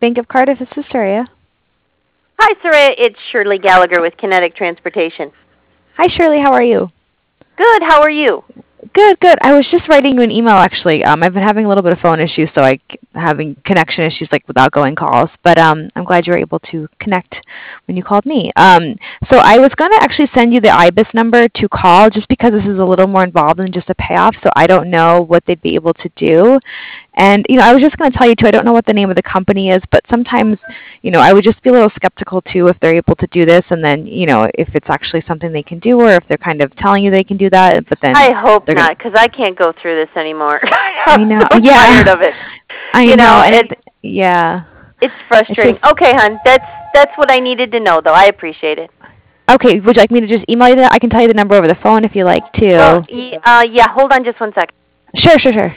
Bank of Cardiff. This is Surya. Hi, Sarah. It's Shirley Gallagher with Kinetic Transportation. Hi, Shirley. How are you? Good. How are you? Good, good. I was just writing you an email, actually. I've been having a little bit of phone issues, so having connection issues like with outgoing calls. But I'm glad you were able to connect when you called me. So I was going to actually send you the IBIS number to call just because this is a little more involved than just a payoff. So I don't know what they'd be able to do. And, I was just going to tell you, too, I don't know what the name of the company is, but sometimes, I would just be a little skeptical, too, if they're able to do this and then, if it's actually something they can do or if they're kind of telling you they can do that, but then... I hope not, because I can't go through this anymore. I know. I'm so tired of it. I know. And yeah. It's frustrating. Okay, hon, that's what I needed to know, though. I appreciate it. Okay, would you like me to just email you that? I can tell you the number over the phone if you like, too. Well, yeah, hold on just one second. Sure.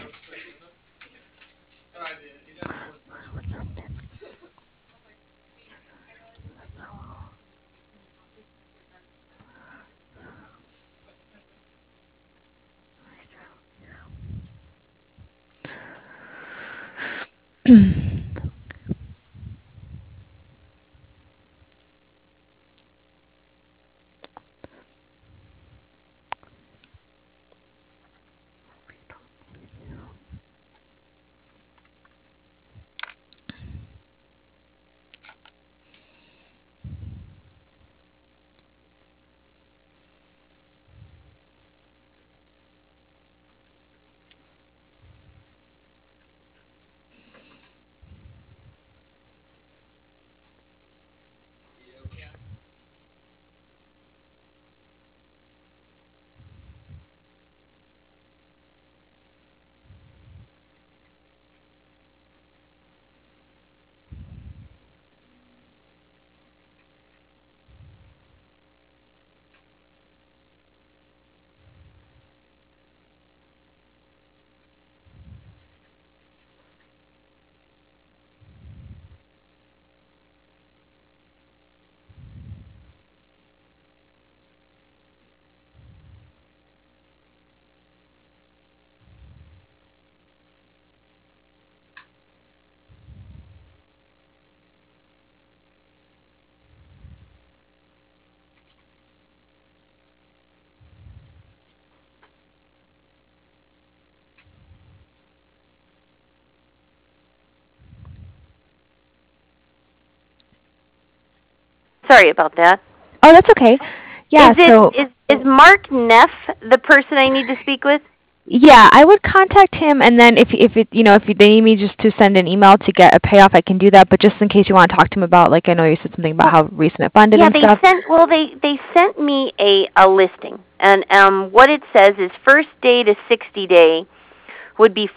Sorry about that. Oh, that's okay. Yeah, Is Mark Neff the person I need to speak with? Yeah, I would contact him, and then if they need me just to send an email to get a payoff, I can do that. But just in case you want to talk to him about, like, I know you said something about how recent it funded and stuff. They sent me a listing, and what it says is first day to 60 day would be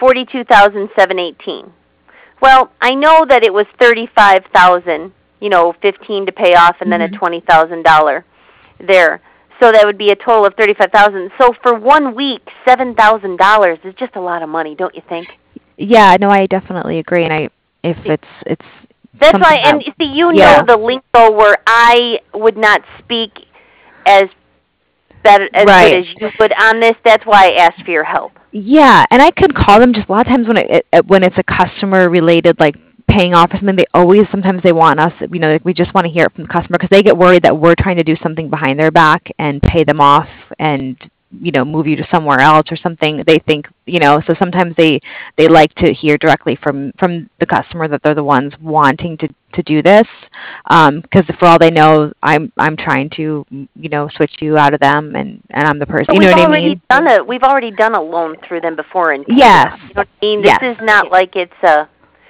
$42,718. Well, I know that it was $35,000, 15 to pay off, and then a $20,000 there. So that would be a total of $35,000. So for 1 week, $7,000 is just a lot of money, don't you think? Yeah, no, I definitely agree. And if it's that's why. And see, know the lingo where I would not speak as good as you would on this. That's why I asked for your help. Yeah, and I could call them just a lot of times when it's a customer related, like paying off or something. Sometimes they want us, we just want to hear it from the customer because they get worried that we're trying to do something behind their back and pay them off and move you to somewhere else or something. They think, so sometimes they like to hear directly from the customer that they're the ones wanting to do this, because for all they know, I'm trying to switch you out of them, and I'm the person. You know what I mean? We've already done a loan through them before, and yes, you know what I mean. This is not like it's a,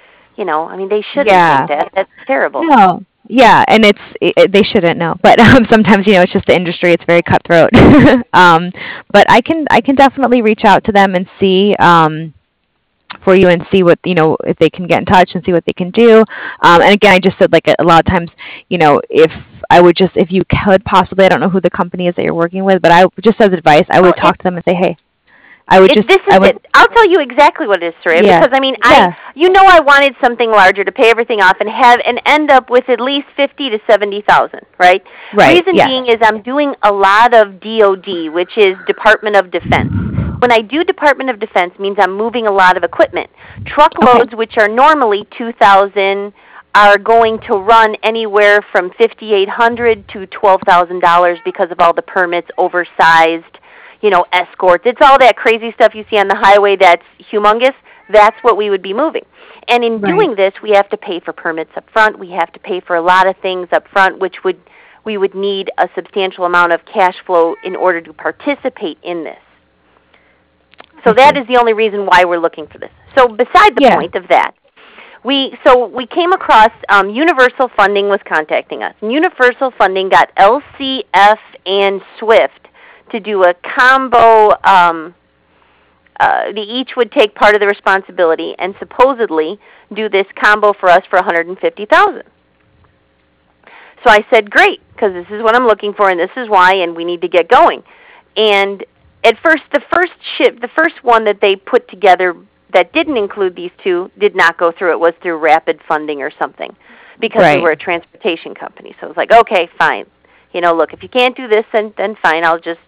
they shouldn't think that. That's terrible. No. Yeah, and they shouldn't know, but sometimes it's just the industry; it's very cutthroat. But I can definitely reach out to them and see for you and see what if they can get in touch and see what they can do. And again, I just said like a lot of times, if you could possibly, I don't know who the company is that you're working with, but I just as advice, I would talk to them and say, hey. I'll tell you exactly what it is, Sarah, because I wanted something larger to pay everything off and end up with at least $50,000 to $70,000, right? Reason being is I'm doing a lot of DoD, which is Department of Defense. When I do Department of Defense, means I'm moving a lot of equipment. Truckloads, which are normally $2,000, are going to run anywhere from $5,800 to $12,000 because of all the permits, oversized, escorts. It's all that crazy stuff you see on the highway that's humongous. That's what we would be moving. And in doing this, we have to pay for permits up front. We have to pay for a lot of things up front, which we would need a substantial amount of cash flow in order to participate in this. So that is the only reason why we're looking for this. So beside the point of that, we came across Universal Funding was contacting us. And Universal Funding got LCF and SWIFT to do a combo. They each would take part of the responsibility and supposedly do this combo for us for $150,000. So I said, great, because this is what I'm looking for, and this is why, and we need to get going. And at first, the first one that they put together that didn't include these two did not go through. It was through Rapid Funding or something, because we were a transportation company. So it was like, okay, fine. Look, if you can't do this, then fine.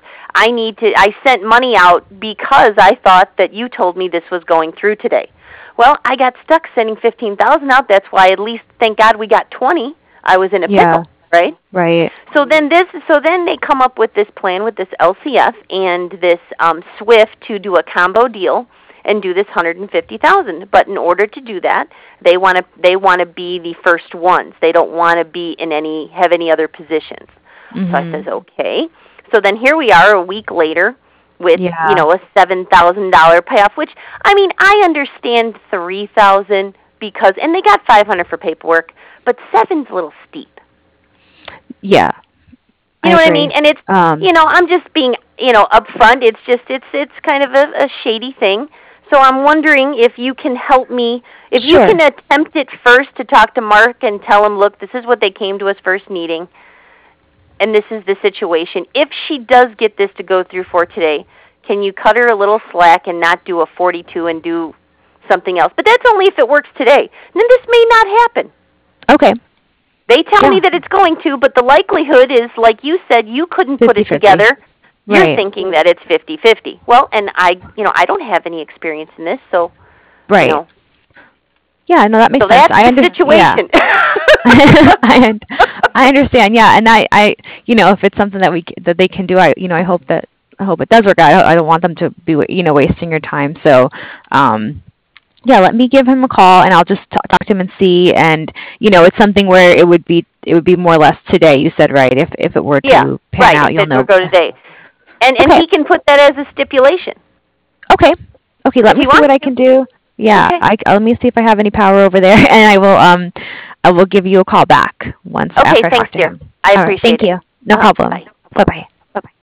I sent money out because I thought that you told me this was going through today. Well, I got stuck sending $15,000 out. That's why, at least, thank God, we got 20. I was in a pickle, right? Right. So then they come up with this plan with this LCF and this SWIFT to do a combo deal and do this $150,000. But in order to do that, they want to be the first ones. They don't want to have any other positions. Mm-hmm. So I says, okay. So then here we are a week later with a $7,000 payoff, which I understand $3,000 because, and they got $500 for paperwork, but $7's a little steep. Yeah. You know what I mean? And it's I'm just being upfront. It's kind of a shady thing. So I'm wondering if you can help me, if you can attempt it first to talk to Mark and tell him, look, this is what they came to us first needing, and this is the situation. If she does get this to go through for today, can you cut her a little slack and not do a 42 and do something else? But that's only if it works today. And then this may not happen. Okay. They tell me that it's going to, but the likelihood is, like you said, you couldn't 50-50. Put it together. You're thinking that it's 50-50. Well, and I don't have any experience in this, so right. Yeah, no, that makes sense. That's the situation. Yeah. I understand. Yeah, and I if it's something that they can do, I hope it does work out. I don't want them to be wasting your time. So, let me give him a call, and I'll just talk to him and see. And it's something where it would be more or less today. You said, right? If it were to pan out, you'll know. Go today. And he can put that as a stipulation. Okay. Let me see what I can do. Yeah. Okay. Let me see if I have any power over there, and I will give you a call back after I talk to him. I appreciate it. Thank you. No problem. Bye bye.